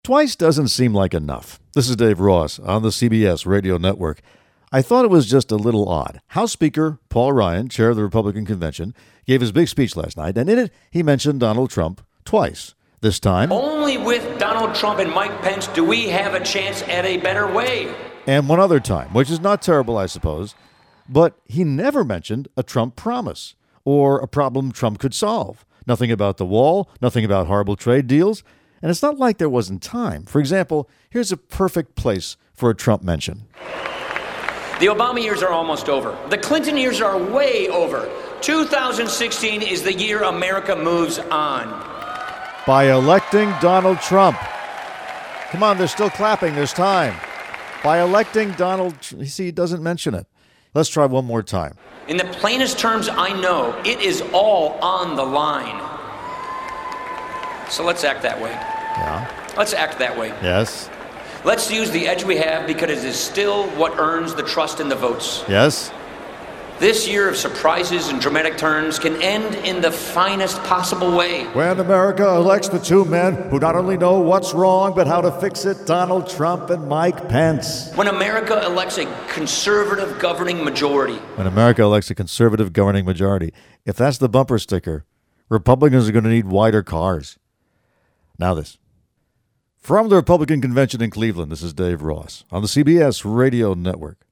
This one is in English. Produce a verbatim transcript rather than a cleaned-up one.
Twice doesn't seem like enough. This is Dave Ross on the C B S Radio Network. I thought it was just a little odd. House Speaker Paul Ryan, chair of the Republican convention, gave his big speech last night, and in it, he mentioned Donald Trump twice. This time, only with Donald Trump and Mike Pence do we have a chance at a better way. And one other time, which is not terrible, I suppose, but he never mentioned a Trump promise or a problem Trump could solve. Nothing about the wall, nothing about horrible trade deals, and it's not like there wasn't time. For example, here's a perfect place for a Trump mention. The Obama years are almost over. The Clinton years are way over. two thousand sixteen is the year America moves on. By electing Donald Trump. Come on, they're still clapping. There's time. By electing Donald Trump. You see, he doesn't mention it. Let's try one more time. In the plainest terms I know, it is all on the line. So let's act that way. Yeah. Let's act that way. Yes. Let's use the edge we have because it is still what earns the trust in the votes. Yes. This year of surprises and dramatic turns can end in the finest possible way. When America elects the two men who not only know what's wrong, but how to fix it, Donald Trump and Mike Pence. When America elects a conservative governing majority. When America elects a conservative governing majority. If that's the bumper sticker, Republicans are going to need wider cars. Now this. From the Republican Convention in Cleveland, this is Dave Ross on the C B S Radio Network.